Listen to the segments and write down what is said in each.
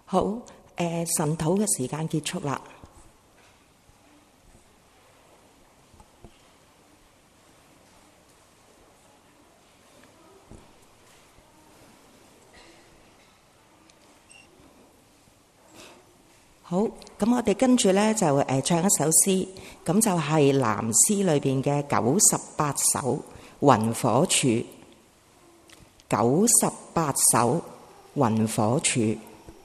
好，神禱嘅時間結束啦。好，咁我哋跟住咧就唱一首詩，咁就係藍詩裏邊嘅98首雲火柱。98首雲火柱。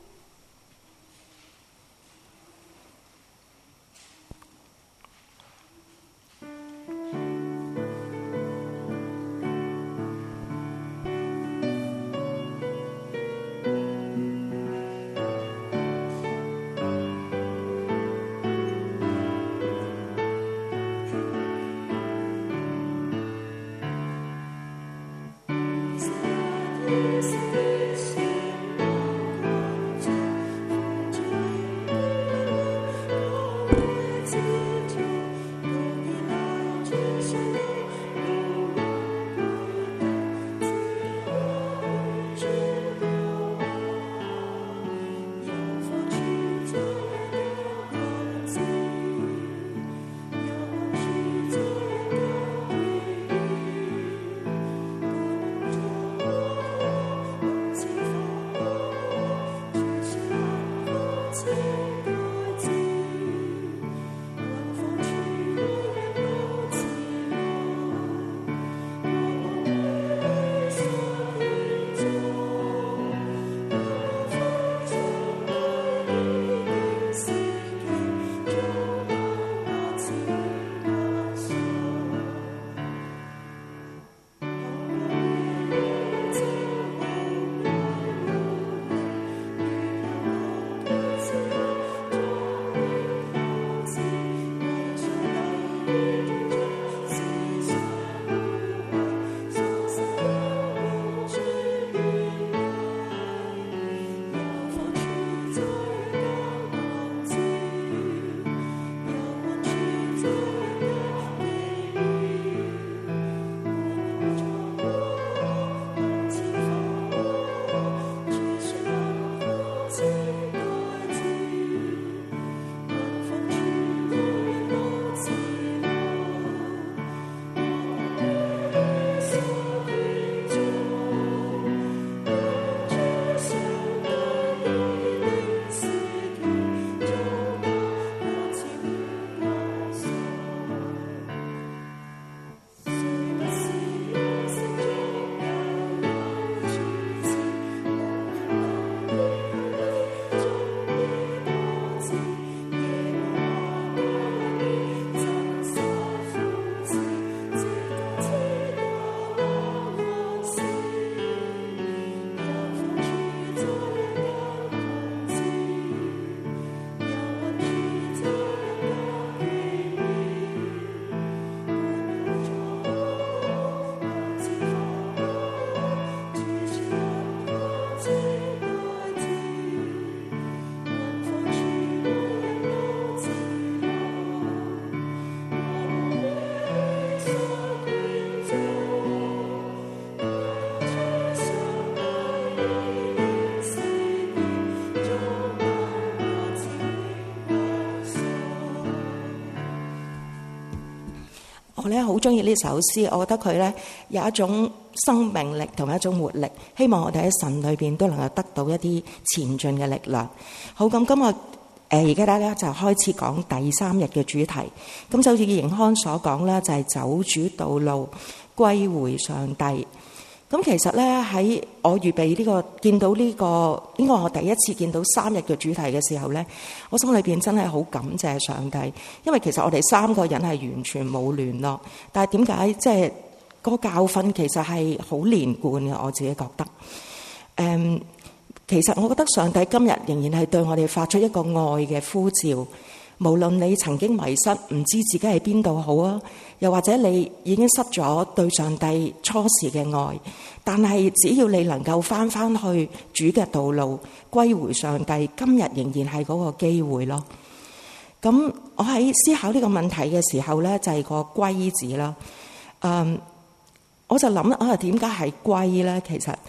我咧好中意呢首詩，我覺得佢咧有一種生命力同埋一種活力，希望我哋喺神裏邊都能夠得到一啲前進嘅力量。好，咁今日而家咧就開始講第3日嘅主題。咁就好似盈康所講啦，就係走主道路，歸回上帝。咁其實咧喺我預備呢個見到呢個應該我第一次見到3日嘅主題嘅時候咧，我心裏邊真係好感謝上帝，因為其實我哋3個人係完全冇聯絡，但係點解即係個教訓其實係好連貫嘅，我自己覺得。其實我覺得上帝今日仍然係對我哋發出一個愛嘅呼召。無論你曾經迷失，唔知自己喺邊度好啊，又或者你已經失咗對上帝初時嘅愛，但係只要你能夠翻去主嘅道路，歸回上帝，今日仍然係嗰個機會咯。咁我喺思考呢個問題嘅時候咧，就係個歸字啦。我就諗點解係歸咧？其實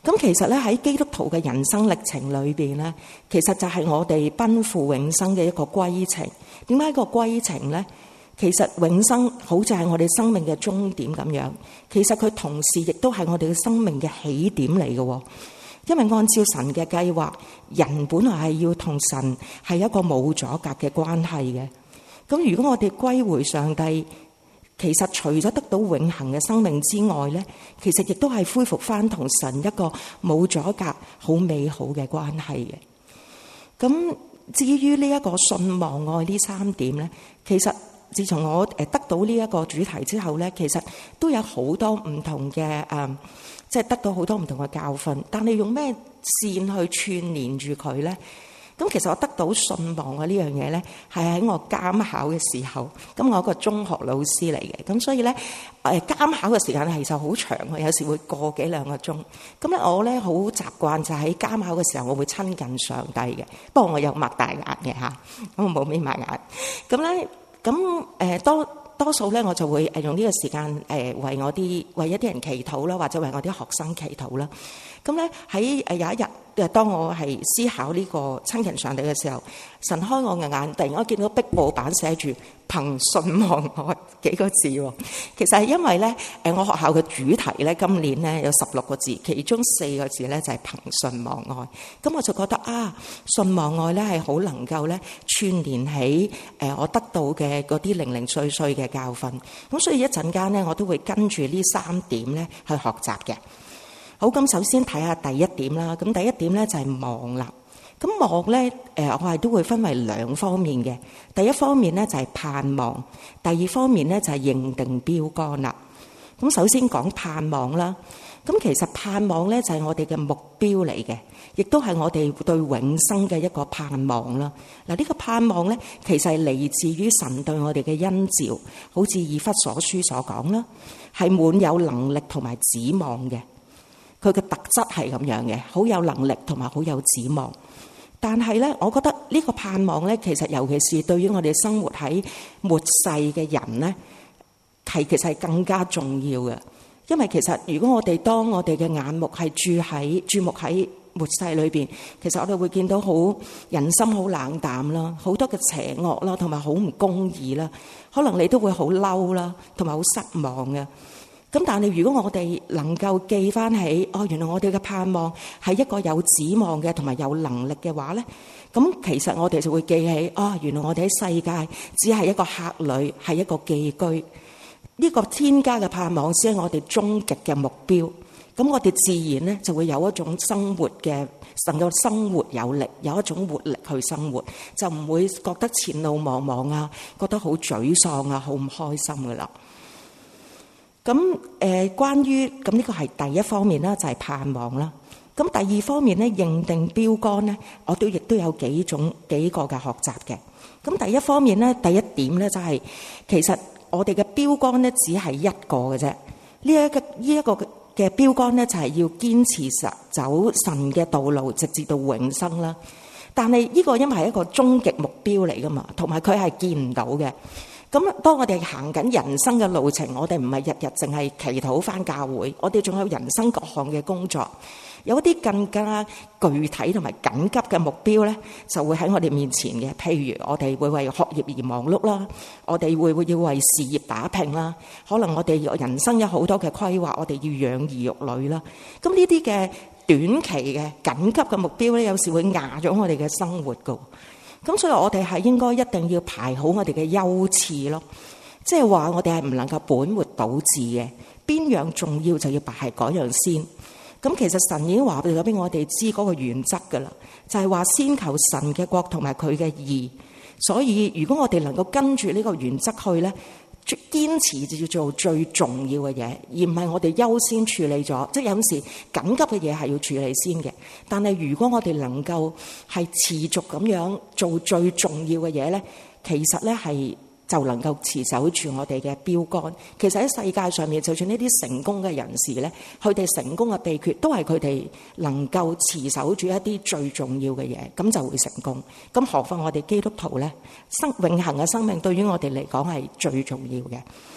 咁其實咧喺基督徒嘅人生歷程裏邊咧，其實就係我哋奔赴永生嘅一個歸程。點解個歸程咧？其實永生好似係我哋生命嘅終點咁樣，其實佢同時亦都係我哋嘅生命嘅起點嚟嘅。因為按照神嘅計劃，人本來係要同神係一個冇阻隔嘅關係嘅。咁如果我哋歸回上帝，其實除咗得到永恆嘅生命之外咧，其實亦都係恢復翻同神一個冇阻隔、好美好嘅關係嘅。咁至於呢一個信望愛呢三點咧，其實自從我得到呢一個主題之後咧，其實都有好多唔同嘅即係得到好多唔同嘅教訓。但係用咩線去串連住佢咧？咁其實我得到信望嘅呢樣嘢咧，係喺我監考嘅時候。咁我一個中學老師嚟嘅，咁所以咧監考嘅時間其實好長嘅，有時會個幾兩個鐘。咁咧我咧好習慣就喺監考嘅時候，我會親近上帝嘅。不過我有擘大眼嘅嚇，我冇眯埋眼。咁咧多數咧我就會用呢個時間為一啲人祈禱啦，或者為我啲學生祈禱啦。咁咧喺有一日，當我係思考呢個親近上帝嘅時候，神開我嘅眼，突然間見到壁報板寫住憑信望愛幾個字喎。其實係因為咧我學校嘅主題咧今年咧有16個字，其中4個字咧就係憑信望愛。咁我就覺得信望愛咧係好能夠咧串連起我得到嘅嗰啲零零碎碎嘅教訓。咁所以一陣間咧我都會跟住呢3點咧去學習嘅。好，咁首先睇下第一點啦。咁第一點咧就係望啦。咁望咧我係都會分為2方面嘅。第一方面咧就係盼望，第二方面咧就係認定標竿啦。咁首先講盼望啦。咁其實盼望咧就係我哋嘅目標嚟嘅，亦都係我哋對永生嘅一個盼望啦。嗱，呢個盼望咧其實係嚟自於神對我哋嘅恩召，好似以弗所書所講啦，係滿有能力同埋指望嘅。佢嘅特質係咁樣嘅，好有能力同埋好有指望。但係咧，我覺得呢個盼望咧，其實尤其是對於我哋生活喺末世嘅人咧，其實係更加重要嘅。因為其實如果當我哋嘅眼目係注目喺末世裏邊，其實我哋會見到人心好冷淡啦，好多嘅邪惡啦，同埋好唔公義啦，可能你都會好嬲啦，同埋好失望嘅。咁但係如果我哋能夠記翻起，原來我哋嘅盼望係一個有指望嘅同埋有能力嘅話咧，咁其實我哋就會記起，原來我哋喺世界只係一個客旅，係一個寄居。呢個天家嘅盼望先係我哋終極嘅目標。咁我哋自然咧就會有一種生活嘅，能夠生活有力，有一種活力去生活，就唔會覺得前路茫茫啊，覺得好沮喪啊，好唔開心噶啦。咁關於呢個係第一方面啦，就係盼望啦。咁第二方面咧，認定標竿咧，我亦都有幾個嘅學習嘅。咁第一方面咧，第一點咧就係其實我哋嘅標竿咧只係一個嘅啫。呢一個嘅標竿咧就係要堅持走神嘅道路，直至到永生啦。但係呢個因為係一個終極目標嚟噶嘛，同埋佢係見唔到嘅。咁當我哋行緊人生嘅路程，我哋唔係日日淨係祈禱返教會，我哋仲有人生各項嘅工作，有一啲更加具體同埋緊急嘅目標咧，就會喺我哋面前嘅。譬如我哋會為學業而忙碌啦，我哋會要為事業打拼啦，可能我哋人生有好多嘅規劃，我哋要養兒育女啦。咁呢啲嘅短期嘅緊急嘅目標咧，有時會壓咗我哋嘅生活噶。咁所以我哋係應該一定要排好我哋嘅優次咯，即係話我哋係唔能夠本末倒置嘅，邊樣重要就要排嗰樣先。咁其實神已經話咗俾我哋知嗰個原則噶啦，就係話先求神嘅國同埋佢嘅義。所以如果我哋能夠跟住呢個原則去咧，堅持就要做最重要嘅嘢，而唔係我哋優先處理咗。即係有時緊急嘅嘢係要處理先嘅，但係如果我哋能夠係持續咁樣做最重要嘅嘢咧，其實咧係就能夠持守住我哋嘅標竿。其實喺世界上面，就算呢啲成功嘅人士咧，佢哋成功嘅秘訣都係佢哋能夠持守住一啲最重要嘅嘢，咁就會成功。咁何況我哋基督徒咧，永恆嘅生命對於我哋嚟講係最重要嘅。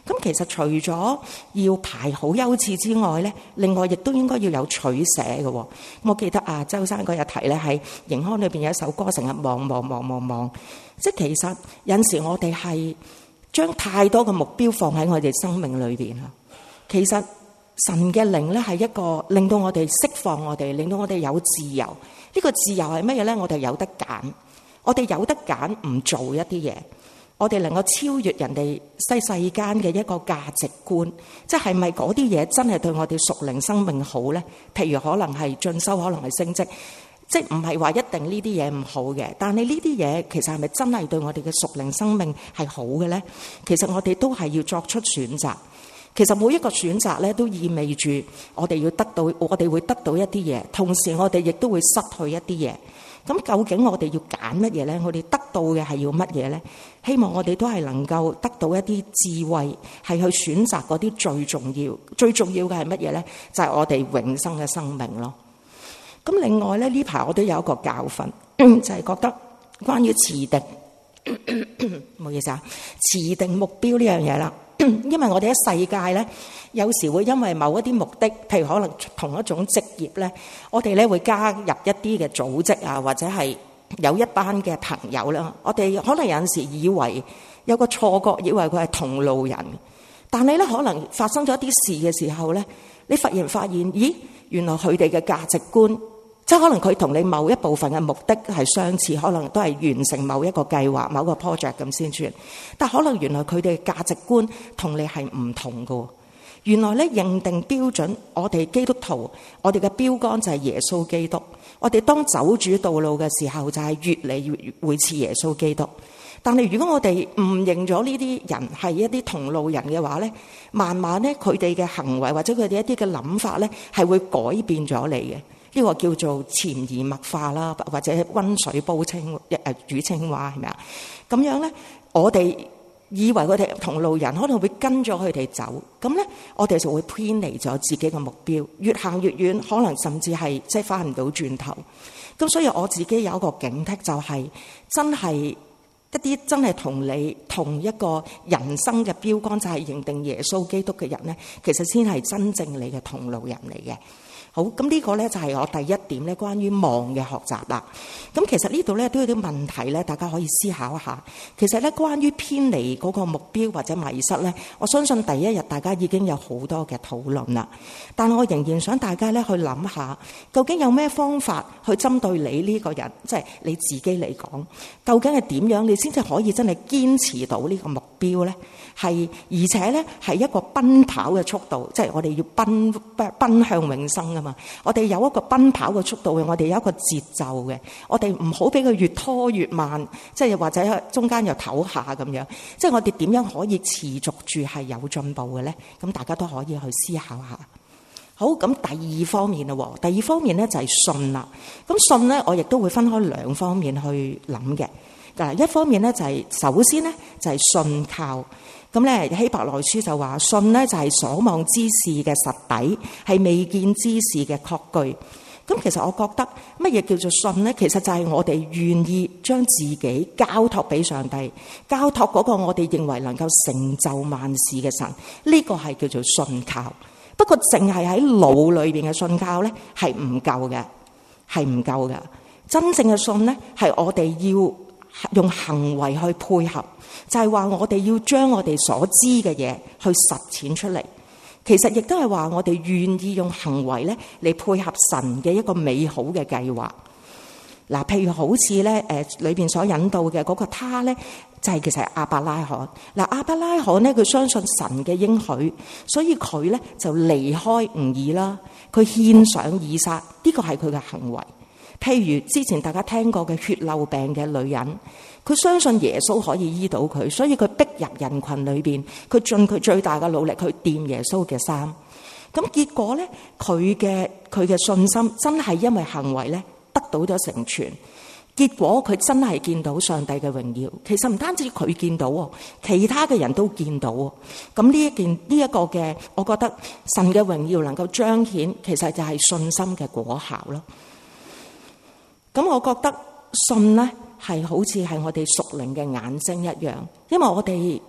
咁其實除咗要排好優次之外咧，另外亦都應該要有取捨嘅。我記得周生嗰日提咧，係營康裏邊有一首歌，成日望，即係其實有陣時我哋係將太多嘅目標放喺我哋生命裏邊啦。其實神嘅靈咧係一個令到我哋釋放我哋，令到我哋有自由。呢個自由係乜嘢咧？我哋有得揀，我哋有得揀唔做一啲嘢，我哋能夠超越人哋世間嘅一個價值觀，即係咪嗰啲嘢真係對我哋屬靈生命好咧？譬如可能係進修，可能係升職，即係唔係話一定呢啲嘢唔好嘅，但係呢啲嘢其實係咪真係對我哋嘅屬靈生命係好嘅咧？其實我哋都係要作出選擇。其實每一個選擇咧，都意味住我哋要得到，我哋會得到一啲嘢，同時我哋亦都會失去一啲嘢。咁究竟我哋要揀乜嘢咧？我哋得到嘅係要乜嘢咧？希望我哋都係能夠得到一啲智慧，係去選擇嗰啲最重要。最重要嘅係乜嘢咧？就係我哋永生嘅生命咯。咁另外咧，呢排我都有一個教訓，就係覺得關於持定，唔好意思啊，持定目標呢樣嘢啦。因為我哋喺世界咧，有時會因為某一啲目的，譬如可能同一種職業咧，我哋咧會加入一啲嘅組織啊，或者係有一班嘅朋友啦。我哋可能有陣時以為有個錯覺，以為佢係同路人，但係咧可能發生咗一啲事嘅時候咧，你忽然發現，咦，原來佢哋嘅價值觀，即係可能佢同你某一部分嘅目的係相似，可能都係完成某一個計劃、某個 project 咁先算。但可能原來佢哋嘅價值觀同你係唔同㗎。原來咧認定標準，我哋基督徒，我哋嘅標杆就係耶穌基督。我哋當走主道路嘅時候，就係越嚟越會似耶穌基督。但係如果我哋誤認咗呢啲人係一啲同路人嘅話咧，慢慢咧佢哋嘅行為或者佢哋一啲嘅諗法咧係會改變咗你嘅。呢個叫做潛移默化啦，或者溫水煲煮青蛙，係咪啊？咁樣咧，我哋以為佢哋同路人，可能會跟咗佢哋走，咁咧我哋就會偏離咗自己嘅目標，越行越遠，可能甚至係即係翻唔到轉頭。咁所以我自己有一個警惕，就係真係一啲真係同你同一個人生嘅標杆，就係認定耶穌基督嘅人咧，其實先係真正你嘅同路人嚟嘅。好，咁呢個咧就係我第一點咧，關於望嘅學習啦。咁其實呢度咧都有啲問題咧，大家可以思考一下。其實咧，關於偏離嗰個目標或者迷失咧，我相信第一日大家已經有好多嘅討論啦。但我仍然想大家咧去諗下，究竟有咩方法去針對你呢個人，即係你自己嚟講，究竟係點樣你先至可以真係堅持到呢個目標咧？係而且咧係一個奔跑嘅速度，即係我哋要奔向永生啊嘛！我哋有一個奔跑嘅速度嘅，我哋有一個節奏嘅，我哋唔好俾佢越拖越慢，即係或者中間又唞下咁樣。即係我哋點樣可以持續住係有進步嘅咧？咁大家都可以去思考下。好，咁第二方面咯，第二方面咧就係信啦。咁信咧，我亦都會分開兩方面去諗嘅。嗱，一方面咧就係首先咧就係信靠。咁咧希伯來書就話信咧就係所望之事嘅實底，係未見之事嘅確據。咁其實我覺得乜嘢叫做信咧？其實就係我哋願意將自己交託俾上帝，交託嗰個我哋認為能夠成就萬事嘅神，呢個係叫做信靠。不過淨係喺腦裏邊嘅信靠咧係唔夠嘅，係唔夠嘅。真正嘅信咧係我哋要用行為去配合，就係話我哋要將我哋所知嘅嘢去實踐出嚟。其實亦都係話我哋願意用行為咧嚟配合神嘅一個美好嘅計劃。嗱，譬如好似咧裏邊所引導嘅嗰個他咧，就係其實係亞伯拉罕。嗱，亞伯拉罕咧佢相信神嘅應許，所以佢咧就離開吾珥啦，佢獻上以撒，呢個係佢嘅行為。譬如之前大家聽過嘅血漏病嘅女人，佢相信耶穌可以醫到佢，所以佢逼入人群裏邊，佢盡佢最大嘅努力去掂耶穌嘅衫。咁結果咧，佢嘅信心真係因為行為咧得到咗成全。結果佢真係見到上帝嘅榮耀。其實唔單止佢見到，其他嘅人都見到。咁呢一個嘅，我覺得神嘅榮耀能夠彰顯，其實就係信心嘅果效咯。咁我覺得信咧係好似係我哋屬靈嘅眼睛一樣，因為我哋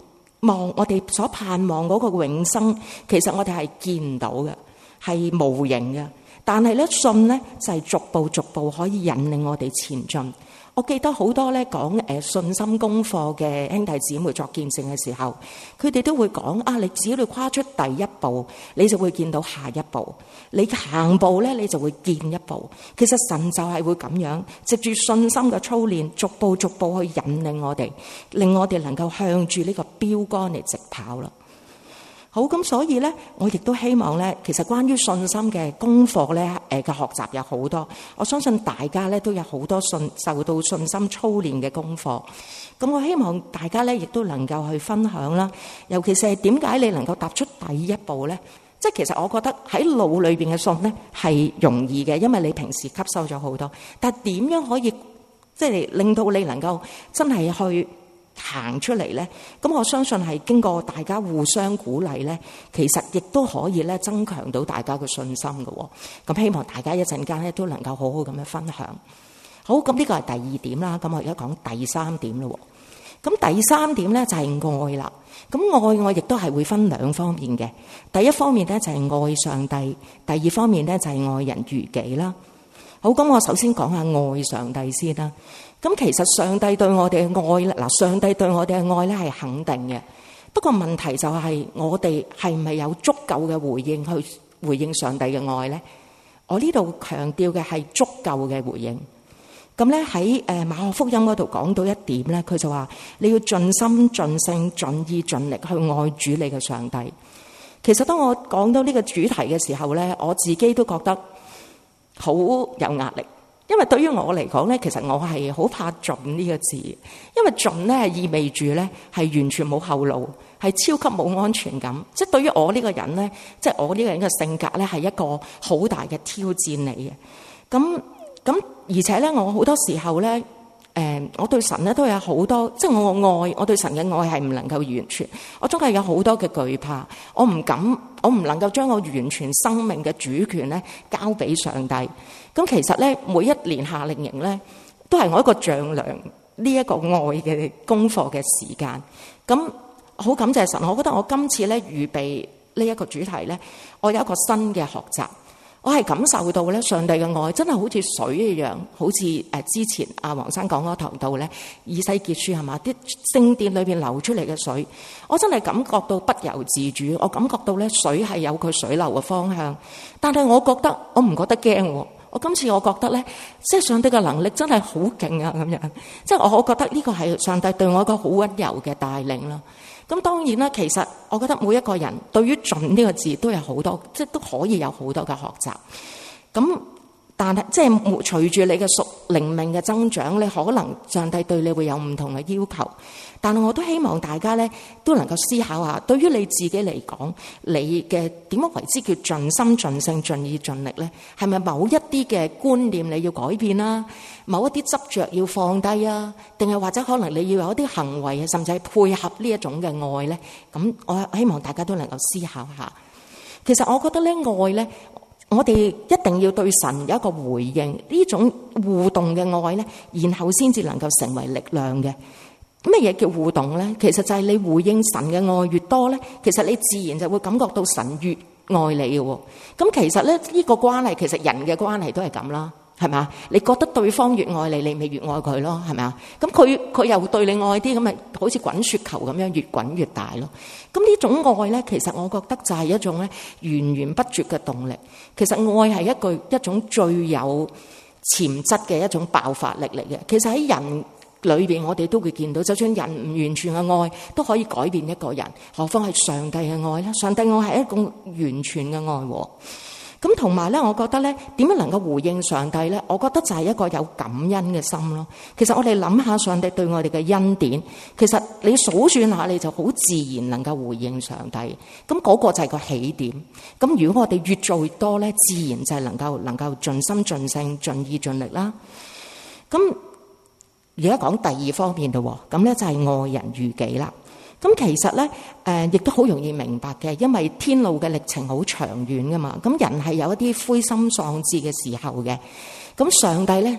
我哋所盼望嗰個永生，其實我哋係見唔到嘅，係無形嘅。但係咧，信咧就係逐步逐步可以引領我哋前進。我記得好多咧講信心功課嘅兄弟姊妹作見證嘅時候，佢哋都會講啊，你只要你跨出第一步，你就會見到下一步。你行步咧，你就會見一步。其實神就係會咁樣，藉住信心嘅操練，逐步逐步去引領我哋，令我哋能夠向住呢個標杆嚟直跑啦。好，咁所以咧，我亦都希望咧，其實關於信心嘅功課咧，嘅學習有好多。我相信大家咧都有好多受到信心操練嘅功課。咁我希望大家咧亦都能夠去分享啦。尤其是係點解你能夠踏出第一步咧？即係其實我覺得喺腦裏邊嘅信咧係容易嘅，因為你平時吸收咗好多。但係點樣可以即係令到你能夠真係去行出嚟咧？咁我相信係經過大家互相鼓勵咧，其實亦都可以咧增強到大家嘅信心嘅。咁希望大家一陣間咧都能夠好好咁樣分享。好，咁呢個係第二點啦。咁我而家講第三點咯。咁第三點咧就係愛啦。咁愛我亦都係會分兩方面嘅。第一方面咧就係愛上帝，第二方面咧就係愛人如己啦。好，咁我首先講下愛上帝先啦。咁其實上帝對我哋嘅愛咧，嗱，上帝對我哋嘅愛咧係肯定嘅。不過問題就係我哋係唔係有足夠嘅回應去回應上帝嘅愛咧？我呢度強調嘅係足夠嘅回應。咁咧喺馬可福音嗰度講到一點咧，佢就話你要盡心盡性盡意盡力去愛主你嘅上帝。其實當我講到呢個主題嘅時候咧，我自己都覺得好有壓力。因為對於我嚟講咧，其實我係好怕盡呢個字，因為盡咧係意味住咧係完全冇後路，係超級冇安全感。即係對於我呢個人咧，即係我呢個人嘅性格咧，係一個好大嘅挑戰嚟嘅。咁而且咧，我好多時候咧，我對神咧都有好多，即係我對神嘅愛係唔能夠完全，我總係有好多嘅懼怕，我唔能夠將我完全生命嘅主權咧交俾上帝。咁其實咧，每一年夏令營咧，都係我一個丈量呢一個愛嘅功課嘅時間。咁好感謝神，我覺得我今次咧預備呢一個主題咧，我有一個新嘅學習。我係感受到咧，上帝嘅愛真係好似水一樣，好似之前阿黃生講嗰堂道咧，以西結書係嘛，啲聖殿裏邊流出嚟嘅水，我真係感覺到不由自主。我感覺到咧，水係有佢水流嘅方向，但係我唔覺得驚。我今次我覺得咧，即係上帝嘅能力真係好勁啊！咁樣，即係我覺得呢個係上帝對我一個好溫柔嘅帶領啦。咁當然啦，其實我覺得每一個人對於盡呢個字都有好多，即係都可以有好多嘅學習。咁但係即係隨住你嘅屬靈命嘅增長，你可能上帝對你會有唔同嘅要求。但係我都希望大家咧都能夠思考下，對於你自己嚟講，你嘅點樣為之叫盡心盡性盡意盡力咧？係咪某一啲嘅觀念你要改變啦？某一啲執着要放低啊？定係或者可能你要有一啲行為啊，甚至係配合呢一種嘅愛咧？咁我希望大家都能夠思考下。其實我覺得咧，愛咧，我哋一定要對神有一個回應，呢種互動嘅愛咧，然後先至能夠成為力量嘅。咩嘢叫互動咧？其實就係你回應神嘅愛越多咧，其實你自然就會感覺到神越愛你嘅。咁其實咧，呢個關係其實人嘅關係都係咁啦，係咪啊？你覺得對方越愛你，你咪越愛佢咯，係咪啊？咁佢又對你愛啲，咁咪好似滾雪球咁樣越滾越大咯。咁呢種愛咧，其實我覺得就係一種咧源源不絕嘅動力。其實愛係一種最有潛質嘅一種爆發力嚟嘅。其實喺人裏邊我哋都會見到，就算人唔完全嘅愛都可以改變一個人，何況係上帝嘅愛咧？上帝愛係一種完全嘅愛。咁同埋咧，我覺得咧，點樣能夠回應上帝咧？我覺得就係一個有感恩嘅心咯。其實我哋諗下上帝對我哋嘅恩典，其實你數算下，你就好自然能夠回應上帝。咁嗰個就係個起點。咁如果我哋越做越多咧，自然就係能夠盡心盡性盡意盡力啦。咁而家講第二方面咯，咁咧就係愛人如己啦。咁其實咧，亦都好容易明白嘅，因為天路嘅歷程好長遠噶嘛。咁人係有一啲灰心喪志嘅時候嘅。咁上帝咧，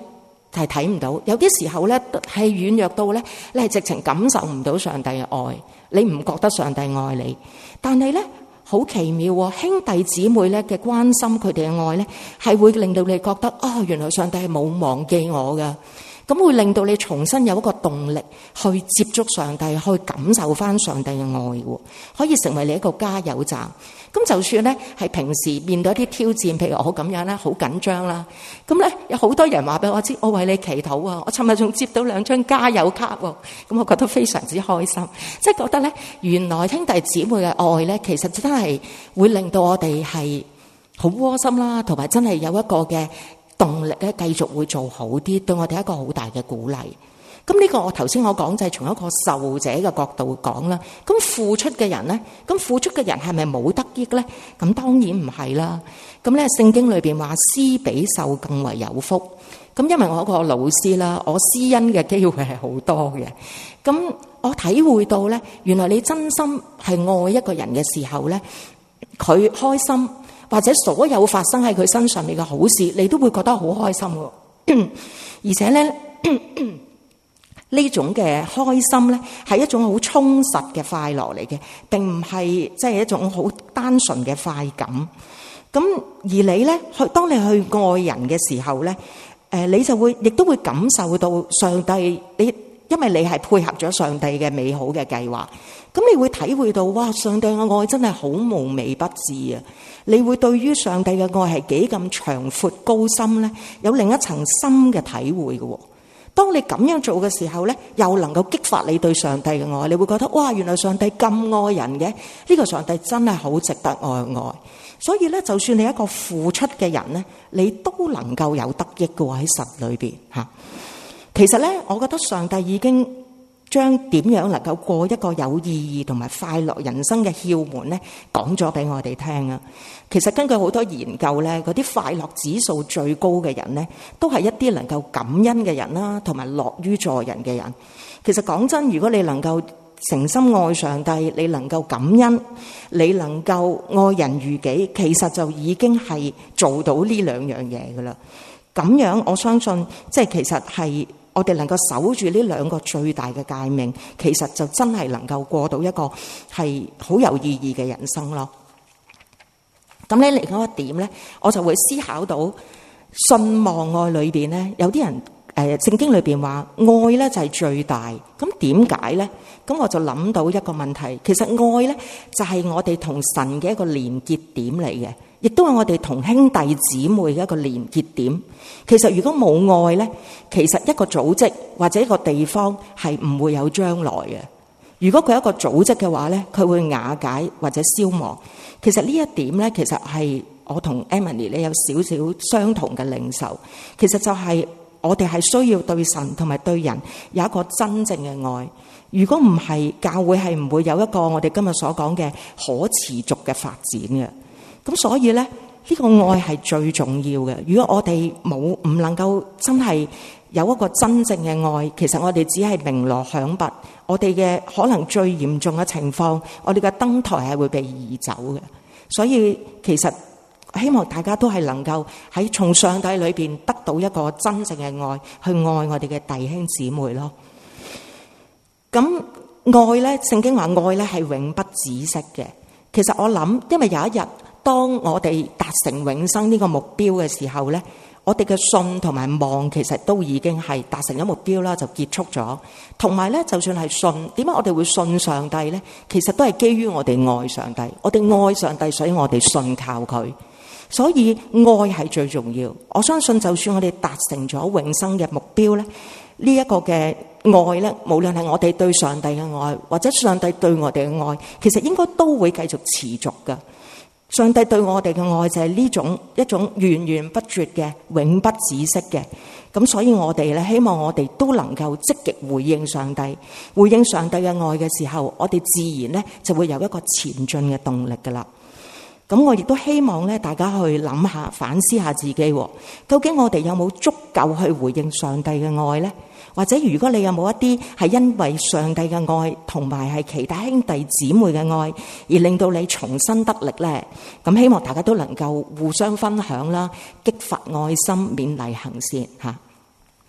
係睇唔到，有啲時候咧係軟弱到咧，你係直情感受唔到上帝嘅愛，你唔覺得上帝愛你。但係咧好奇妙喎，兄弟姊妹咧嘅關心，佢哋嘅愛咧係會令到你覺得原來上帝係冇忘記我㗎。咁會令到你重新有一個動力去接觸上帝，去感受翻上帝嘅愛喎，可以成為你一個加油站。咁就算咧係平時面對一啲挑戰，譬如我咁樣咧好緊張啦，咁咧有好多人話俾我知，我為你祈禱啊！我尋日仲接到2張加油卡喎，咁我覺得非常之開心，即係覺得咧原來兄弟姊妹嘅愛咧，其實真係會令到我哋係好窩心啦，同埋真係有一個嘅動力咧，繼續會做好啲，對我哋一個好大嘅鼓勵。咁呢個我頭先我講就係從一個受者嘅角度講啦。咁付出嘅人咧，咁付出嘅人係咪冇得益咧？咁當然唔係啦。咁咧聖經裏邊話施比受更為有福。咁因為我一個老師啦，我施恩嘅機會係好多嘅。咁我體會到咧，原來你真心係愛一個人嘅時候咧，佢開心，或者所有發生喺佢身上面嘅好事，你都會覺得好開心喎。而且咧呢種嘅開心咧，係一種好充實嘅快樂嚟嘅，並唔係即係一種好單純嘅快感。咁而你咧，當你去愛人嘅時候咧，你就會亦都會感受到上帝，因為你係配合咗上帝嘅美好嘅計劃，咁你會體會到哇，上帝嘅愛真係好無微不至啊！你會對於上帝嘅愛係幾咁長闊高深咧，有另一層深嘅體會嘅。當你咁樣做嘅時候咧，又能夠激發你對上帝嘅愛，你會覺得哇，原來上帝咁愛人嘅，呢個上帝真係好值得愛。所以咧，就算你一個付出嘅人咧，你都能夠有得益嘅喺神裏邊吓。其實咧，我覺得上帝已經將點樣能夠過一個有意義同埋快樂人生嘅竅門咧，講咗俾我哋聽啊。其實根據好多研究咧，嗰啲快樂指數最高嘅人咧，都係一啲能夠感恩嘅人啦，同埋樂於助人嘅人。其實講真，如果你能夠誠心愛上帝，你能夠感恩，你能夠愛人如己，其實就已經係做到呢兩樣嘢噶啦。咁樣我相信，即係其實係我哋能夠守住呢兩個最大嘅誡命，其實就真係能夠過到一個係好有意義嘅人生咯。咁咧，另外一點咧，我就會思考到信望愛裏邊咧，有啲人聖經裏邊話愛咧就係最大。咁點解咧？咁我就諗到一個問題，其實愛咧就係我哋同神嘅一個連結點嚟嘅，亦都係我哋同兄弟姊妹嘅一個連結點。其實如果冇愛咧，其實一個組織或者一個地方係唔會有將來嘅。如果佢係一個組織嘅話咧，佢會瓦解或者消亡。其實呢一點咧，其實係我同 Emily 咧有少少相同嘅領受。其實就係我哋係需要對神同埋對人有一個真正嘅愛。如果唔係，教會係唔會有一個我哋今日所講嘅可持續嘅發展嘅。咁所以咧，呢個愛係最重要嘅。如果我哋唔能夠真係有一個真正嘅愛，其實我哋只係鳴鑼響鈸，我哋嘅可能最嚴重嘅情況，我哋嘅燈台係會被移走嘅。所以其實希望大家都係能夠喺從上帝裏邊得到一個真正嘅愛，去愛我哋嘅弟兄姊妹咯。咁愛咧，聖經話愛咧係永不止息嘅。其實我諗，因為有一日當我哋達成永生呢個目標嘅時候咧，我哋嘅信同埋望其實都已經係達成咗目標啦，就結束咗。同埋咧，就算係信，點解我哋會信上帝咧？其實都係基於我哋愛上帝，我哋愛上帝，所以我哋信靠佢。所以愛係最重要。我相信就算我哋達成咗永生嘅目標咧，呢一個嘅愛咧，無論係我哋對上帝嘅愛，或者上帝對我哋嘅愛，其實應該都會繼續持續㗎。上帝對我哋嘅愛就係呢種一種源源不絕嘅、永不止息嘅。咁所以我哋咧，希望我哋都能夠積極回應上帝，回應上帝嘅愛嘅時候，我哋自然咧就會有一個前進嘅動力㗎喇。咁我亦都希望咧，大家去諗下、反思下自己，究竟我哋有冇足夠去回應上帝嘅愛呢？或者如果你有冇一啲係因為上帝嘅愛同埋係其他兄弟姊妹嘅愛而令到你重新得力呢？咁希望大家都能夠互相分享啦，激發愛心，勉勵行善吓。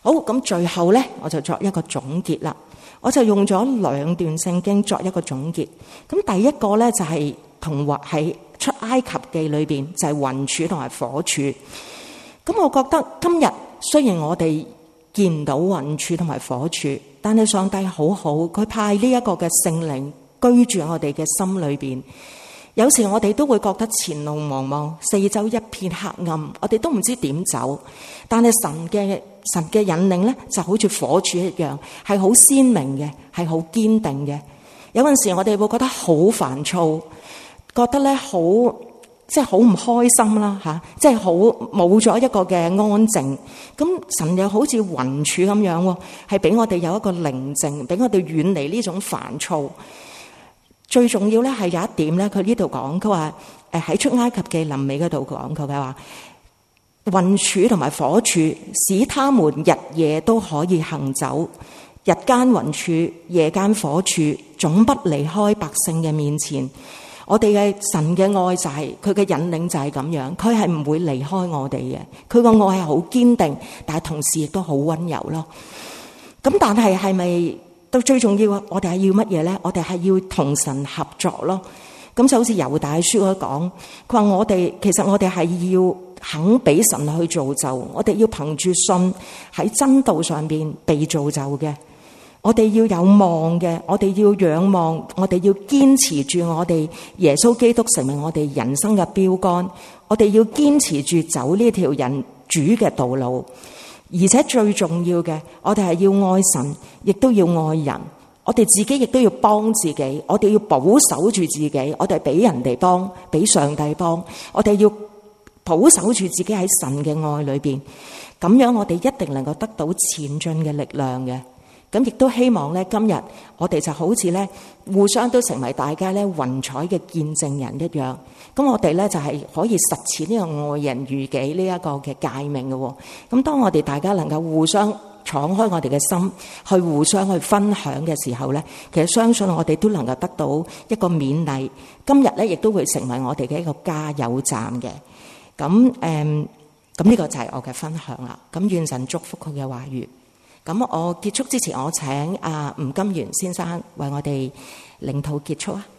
好，咁最後咧，我就作一個總結啦。我就用咗2段聖經作一個總結。咁第一個咧就係同喺出埃及記裏邊就係雲柱同埋火柱。咁我覺得今日雖然我哋見唔到雲柱同埋火柱，但係上帝好好，佢派呢一個嘅聖靈居住我哋嘅心裏邊。有時我哋都會覺得前路茫茫，四周一片黑暗，我哋都唔知點走。但係神嘅引領咧，就好似火柱一樣，係好鮮明嘅，係好堅定嘅。有陣時我哋會覺得好煩躁，覺得咧好即係好唔開心啦吓，即係好冇咗一個嘅安靜。咁神又好似雲柱咁樣，係俾我哋有一個寧靜，俾我哋遠離呢種煩躁。最重要咧係有一點咧，佢呢度講，佢話喺出埃及記臨尾嗰度講，佢話雲柱同埋火柱使他們日夜都可以行走，日間雲柱，夜間火柱，總不離開百姓嘅面前。我哋嘅神嘅愛就係佢嘅引領就係咁樣，佢係唔會離開我哋嘅，佢個愛係好堅定，但係同時亦都好溫柔咯。咁但係係咪到最重要？我哋係要乜嘢咧？我哋係要同神合作咯。咁就好似猶大書嗰講，佢話其實我哋係要肯俾神去造就，我哋要憑住信喺真道上邊被造就嘅。我哋要有望嘅，我哋要仰望，我哋要堅持住我哋耶穌基督成為我哋人生嘅標杆。我哋要堅持住走呢條人主嘅道路，而且最重要嘅，我哋係要愛神，亦都要愛人。我哋自己亦都要幫自己，我哋要保守住自己，我哋俾人哋幫，俾上帝幫。我哋要保守住自己喺神嘅愛裏邊，咁樣我哋一定能夠得到前進嘅力量嘅。咁亦都希望咧，今日我哋就好似咧，互相都成為大家咧雲彩嘅見證人一樣。咁我哋咧就係可以實踐呢個愛人如己呢一個嘅誡命嘅。咁當我哋大家能夠互相敞開我哋嘅心，去互相去分享嘅時候咧，其實相信我哋都能夠得到一個勉勵。今日咧亦都會成為我哋嘅一個加油站嘅。咁呢個就係我嘅分享啦。咁願神祝福佢嘅話語。咁我結束之前，我請吳金元先生為我哋領禱結束啊！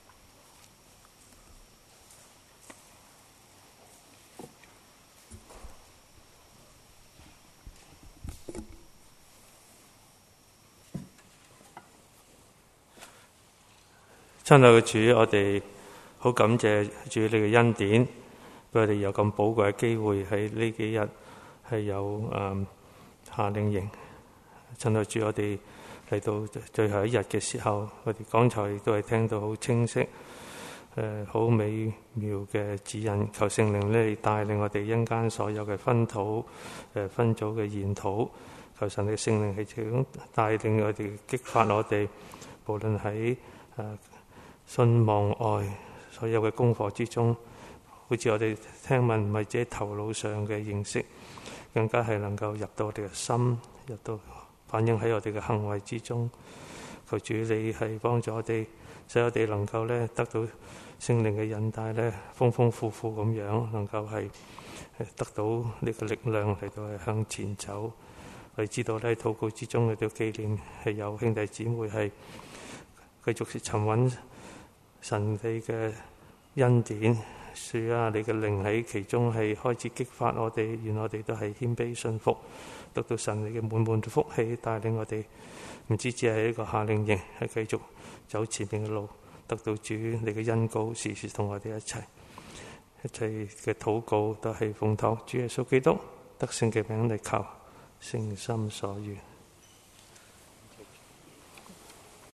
親愛嘅主，我哋好感謝主你嘅恩典，俾我哋有咁寶貴嘅機會喺呢幾日係有夏令營。親愛主，我哋嚟到最後一日嘅時候，我哋剛才亦都係聽到好清晰、好美妙嘅指引。求聖靈呢帶領我哋因間所有嘅分組嘅研討。求神嘅聖靈係咁帶領我哋，激發我哋，無論喺信望愛所有嘅功課之中，好似我哋聽聞唔係只係頭腦上嘅認識，更加係能夠入到我哋嘅心，入到反映喺我哋嘅行為之中。求主你係幫助我哋，使我哋能夠咧得到聖靈嘅引帶咧，豐豐富富咁樣，能夠係得到呢個力量嚟到係向前走。我哋知道咧，禱告之中嚟到紀念係有兄弟姊妹係繼續尋揾神你嘅恩典。主啊，你嘅靈喺其中係開始激發我哋，願我哋都係謙卑信服，得到神你嘅滿滿嘅福氣，帶領我哋唔止只係一個夏令營，係繼續走前面嘅路，得到主你嘅恩膏，時時同我哋一齊。一切嘅禱告都係奉託主耶穌基督得勝嘅名嚟求，誠心所願。